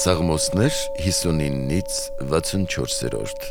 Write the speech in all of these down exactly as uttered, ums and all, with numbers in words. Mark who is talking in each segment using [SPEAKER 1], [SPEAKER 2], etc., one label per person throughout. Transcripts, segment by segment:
[SPEAKER 1] Սաղմոսներ հիսունինից վաթսունչորսերորդ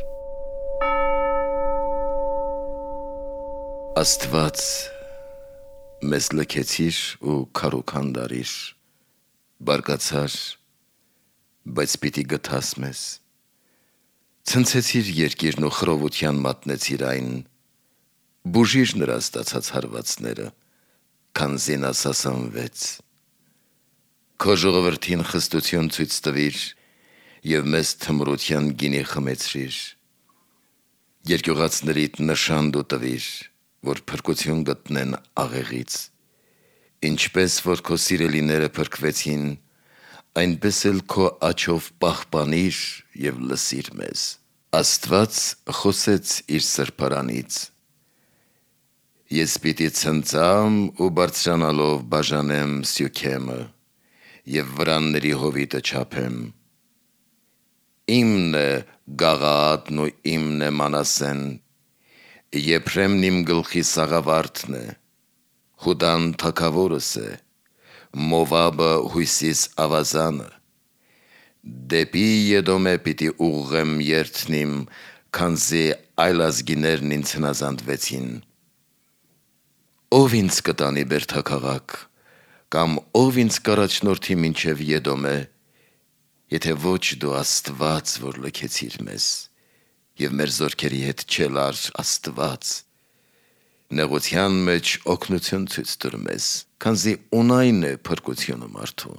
[SPEAKER 1] Աստված մեզ լքեցիր ու քարուքան դարիր, բարգացար, բայց պիտի գթաս մեզ, ցնցեցիր երկիրն ու խռովության մատնեցիր այն, բուժիր նրա ստացած հարվածները, քանզի նա սասանվեց, քո ժողովրդին խստություն ցույց տվիր և մեզ թմրության գինի խմեցրիր, երկյուղացներիդ նշան դու տվիր, որ փրկություն գտնեն աղեղից, ինչպես որ քո սիրելիները փրկվեցին, այնպես էլ քո աջով պահպանիր և լսիր մեզ, Աստված խոսեց իր սրբարանից, ես պիտի ցնծամ ու բարձրանալով բաժանեմ Սյոքեմը և վրանների հովիտը չափեմ, իմն է Գաղաադն ու իմն է Մանասեն, Եփրեմն իմ գլխի սաղավարտն է, Հուդան թագավորս է, Մովաբը հույսիս ավազանը, դեպի Եդոմ պիտի ուղղեմ երթն իմ, քանզի այլ ազգիներն ինձ հնազանդվեցին, ով ինձ կտանի բերդաքաղաք, կամ ով ինձ կառաջնորդի մինչև Եդոմե, եթե ոչ դու Աստված, որ լքեցիր մեզ, և մեր զորքերի հետ չելար Աստված, նեղության մեջ օգնություն ցույց տուր մեզ, քանզի ունայն է փրկությունը մարդու,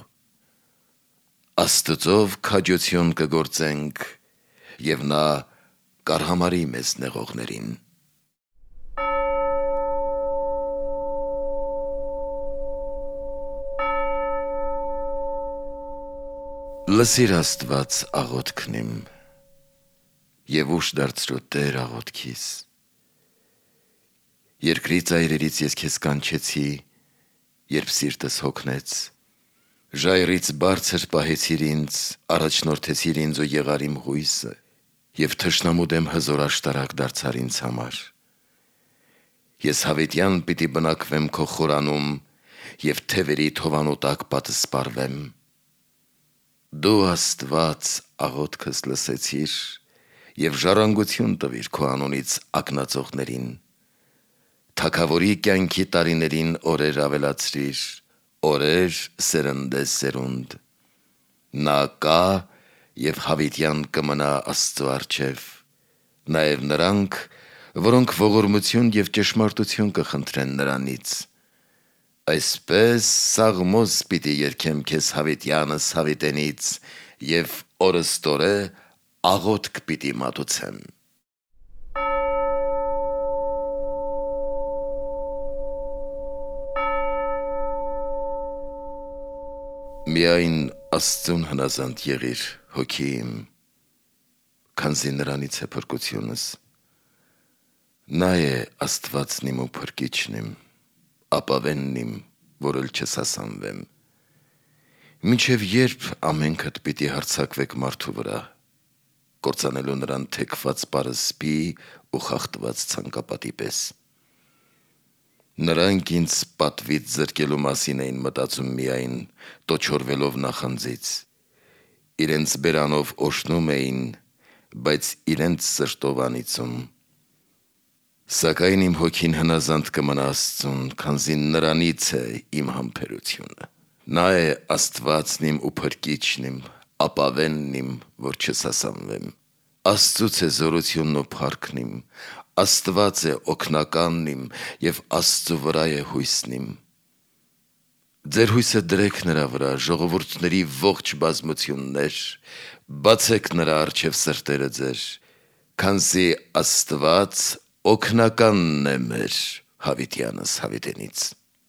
[SPEAKER 1] Աստծով քաջություն կգործենք, և նա կարհամարի մեզ նեղողներին, Լսիր Աստված աղոթքն իմ, և ուշ դարձրու Տեր աղոթքիս, երկրի ծայրերից ես քեզ կանչեցի, երբ սիրտս հոգնեց, ժայռից բարձր պահեցիր ինձ, առաջնորդեցիր ինձ ու եղար իմ հույսը, և թշնամու դեմ հզոր աշտարակ դարձար ինձ համար, ես հավիտյան պիտի բնակվեմ քո խորանում և թևերի թովանու տակ պատսպարվեմ, Դու Աստված աղոթքս լսեցիր և ժառանգություն տվիր քո անունից ակնածողներին, թագավորի կյանքի տարիներին օրեր ավելացրիր, օրեր սերնդե սերունդ, նա կա և հավիտյան կմնա Աստծու առջև, նաև նրանք, որոնք ողորմություն և ճշմարտություն կխնդրեն նրանից, Այսպես սաղմոս պիտի երգեմ քեզ հավիտյանս հավիտենից և օրըստօրե աղոթք պիտի մատուցեմ. Միայն Աստծուն հնազանդ եղիր հոգի իմ, քանզի նրանից է փրկությունս, նա է Աստվածն իմ ու փրկիչն իմ, ապավենն իմ, որ էլ չսասանվեմ, մինչև երբ ամենքդ պիտի հարձակվեք մարդու վրա, կործանելու նրան թեքված պարսպի ու խախտված ցանկապատի պես, նրանք ինձ պատվից զրկելու մասին էին մտածում միայն, տոչորվելով նախանձից, իրենց բերանով օժտնում էին, բայց իրենց սրտով անիծում, Սակայն իմ հոգին հնազանդ կմնա Աստծուն, քանզի նրանից է իմ համբերությունը, նա է Աստվածն իմ ու փրկիչն իմ, ապավենն իմ, որ չսասանվեմ, Աստծուց է զորությունն ու փառքն իմ, Աստված է օգնականն իմ և Աստծու վրա է հույսն իմ, Ձեր հույսը դրեք նրա վրա, ժողովուրդների ողջ բազմություններ, բացեք նրա առջև սրտերը ձեր, քանզի Աստված օգնականն է մեր հավիտյանս հավիտենից,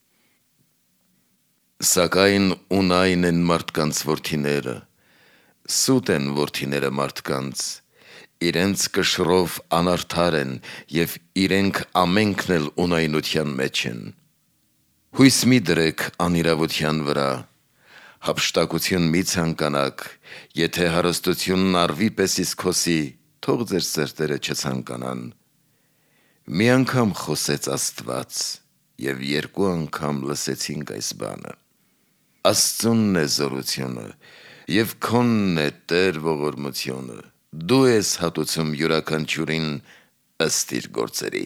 [SPEAKER 1] Սակայն ունայն են մարդկանց որդիները, սուտ են որդիները մարդկանց, իրենց կշռով անարդար են և իրենք ամենքն էլ ունայնության մեջ են, Հույս մի դրեք անիրավության վրա, հափշտակություն մի ցանկանաք, եթե հարստությունն առվի պես իսկ հոսի, թող ձեր սրտերը չցանկանան, Մի անգամ խոսեց Աստված և երկու անգամ լսեցինք այս բանը, Աստծունն է զորությունը Եվ քոնն է Տեր ողորմությունը, դու ես հատուցում յուրաքանչյուրին ըստ իր գործերի։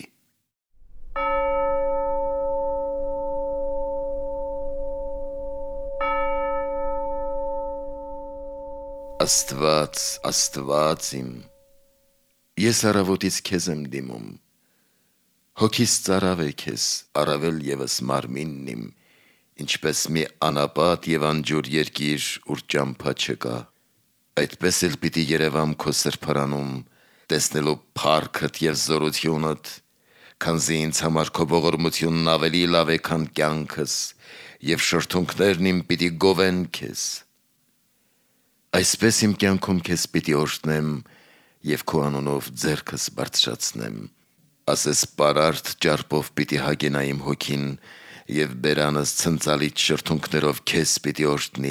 [SPEAKER 1] Աստված, Աստված իմ, ես առավոտից քեզ եմ դիմում, հոգիս ծարավ է քեզ, առավել ևս մարմինն իմ, ինչպես մի անապատ և անջուր երկիր, ուր ճամփա չկա, այդպես էլ պիտի երևամ քո սրբարանում, տեսնելու փառքդ և զորությունդ, քանզի ինձ համար քո ողորմությունն ավելի լավ է, քան կյանքս, և շրթունքներն իմ պիտի գովեն քեզ։ Այսպես իմ կյանքում քեզ պիտի օրհնեմ և քո անունով ձեռքս բարձրացնեմ, ասես պարարտ ճարպով պիտի հագենա իմ հոգին և բերանս ցնծալից շրթունքներով քեզ պիտի օրհնի։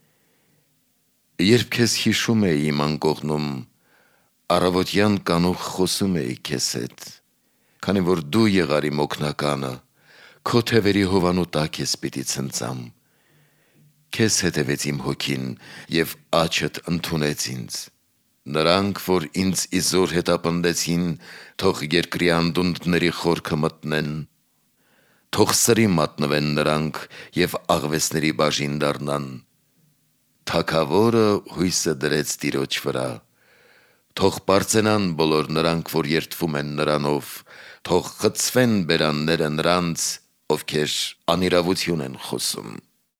[SPEAKER 1] Երբ քեզ հիշում էի իմ անկողնում, առավոտյան կանուխ խոսում էի քեզ հետ, քանի որ դու եղար իմ օգնականը, քո թևերի հովանու տակ ես պիտի ցնծամ։ Քեզ հետևեց իմ հոգին և աչդ ընդունեց ինձ։ Նրանք, որ ինձ իզոր հետապնդեցին, թող երկրի անդունդների խորքը մտնեն, թող սրի մատնվեն նրանք և աղվեսների բաժին դառնան։ Թագավորը հույսը դրեց Տիրոջ վրա, թող պարծենան բոլոր նրանք, որ երդվում են նրանով, թող խցվեն բերանները նրանց, ովքեր անիրավություն են խոսում։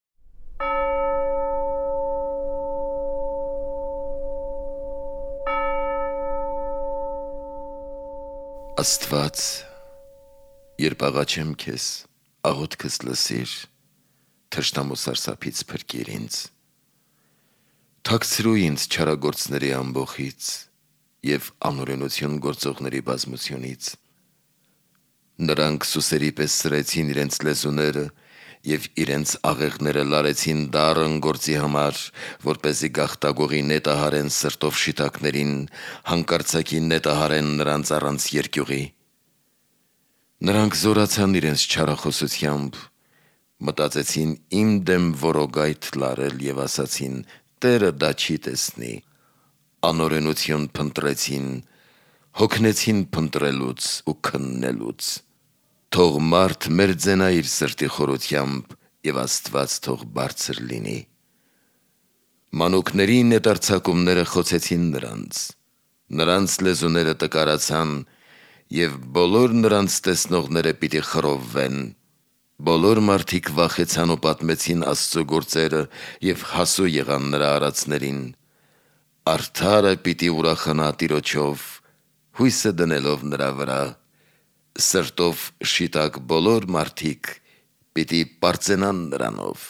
[SPEAKER 1] Աստված, երբ աղաչեմ քեզ, աղոթքս լսիր, թշնամու սարսափից փրկիր ինձ։ Թաքցրու ինձ չարագործների ամբոխից և անօրենություն գործողների բազմությունից։ Նրանք սուսերի պես սրեցին իրենց լեզուները և իրենց աղեղները լարեցին դառն գործի համար, որպեսզի գաղտագողի նետահարեն սրտով շիտակներին, հանկարծակի նետահարեն նրանց առանց երկյուղի։ Նրանք զորացան իրենց չարախոսությամբ, մտածեցին իմ դեմ որոգայթ լարել և ասացին. «Տերը դա չի տեսնի»։ Անօրենություն փնտրեցին, հոգնեցին փնտրելուց ու քննելուց։ Թող մարդ մերձենա իր սրտի խորությամբ, և Աստված թող բարձր լինի։ Մանուկների նետարձակումները խոցեցին նրանց, նրանց լեզուները տկարացան, և բոլոր նրանց տեսնողները պիտի խռովվեն։ Բոլոր մարդիկ վախեցան ու պատմեցին Աստծու գործերը և հասու եղան նրա արածներին։ Արդարը պիտի ուրախանա Տիրոջով, հույսը դնելով նրա վրա, սրտով շիտակ բոլոր մարդիկ պիտի պարծենան նրանով։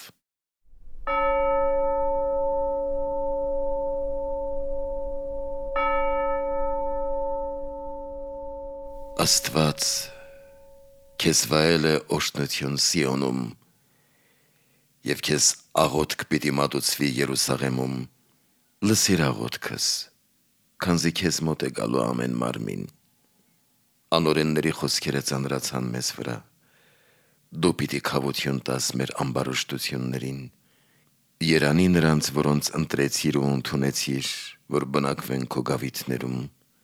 [SPEAKER 1] Աստված, քեզ վայել է օրհնություն Սիոնում, և քեզ աղոթք պիտի մատուցվի Երուսաղեմում։ Լսիր աղոթքս, քանզի քեզ մոտ է գալու ամեն մարմին։ Անօրենների խոսքերը ծանրացան մեզ վրա, դու պիտի քավություն տաս մեր ամբարշտություններին։ Երանի նրանց, որոնց ընտրեցիր ու ընդունեցիր, որ բնակվեն քո գավիթներում։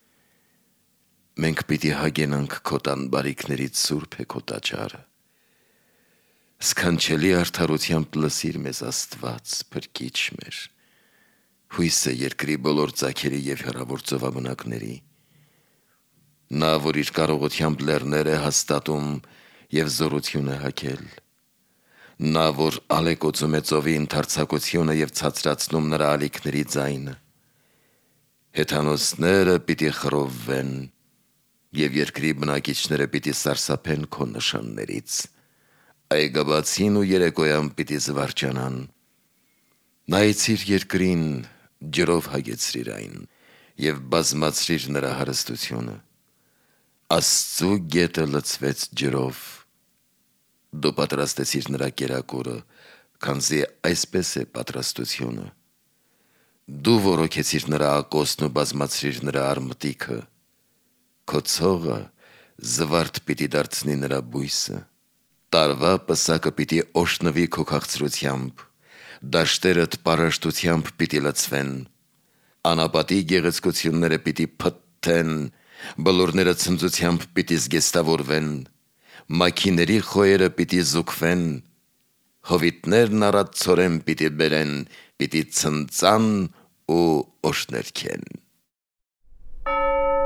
[SPEAKER 1] Մենք պիտի հագենանք քո տան բարիքներից, սուրբ է քո տաճարը։ Սքանչելի արդարությամբ լսիր մեզ, Աստված, փրկիչ մեր, հույսը երկրի բոլոր ծագերի և հեռավոր ծովաբնակների։ Նա, որ իր կարողությամբ լեռներ է հաստատում և զորություն է հագել։ Նա, որ ալեկոծում է ծովի ընդարձակությունը և ցածրացնում նրա ալիքների ձայնը։ Հեթանոսները պիտի խռովվեն, և երկրի բնակիչները պիտի սարսափեն քո նշաններից։ Այգաբացին ու երեկոյան պիտի զվարճանան։ Նայեցիր երկրին, ջրով հագեցրիր այն և բազմացրիր նրա հարստությունը։ Աստծու գետը լցվեց ջրով։ Դու պատրաստեցիր նրա կերակուրը, քանզի այսպես է պատրաստությունը։ Դու որոքեցիր նրա ակոսն ու բազմացրիր նրա արմտիքը։ Քո ցողը զվարթ պիտի դարձնի նրա բույսը։ Տարվա պսակը պիտի օժնվի քո քաղցրությամբ, դաշտերդ պարաշտությամբ պիտի լցվեն, անապատի գեղեցկությունները պիտի փթթեն, բլուրները ցնծությամբ պիտի զգեստավորվեն, մաքիների խոյերը պիտի զուգվեն, հովիտներն առատ պիտի բերեն, պիտի ցնծան ու օշներքեն։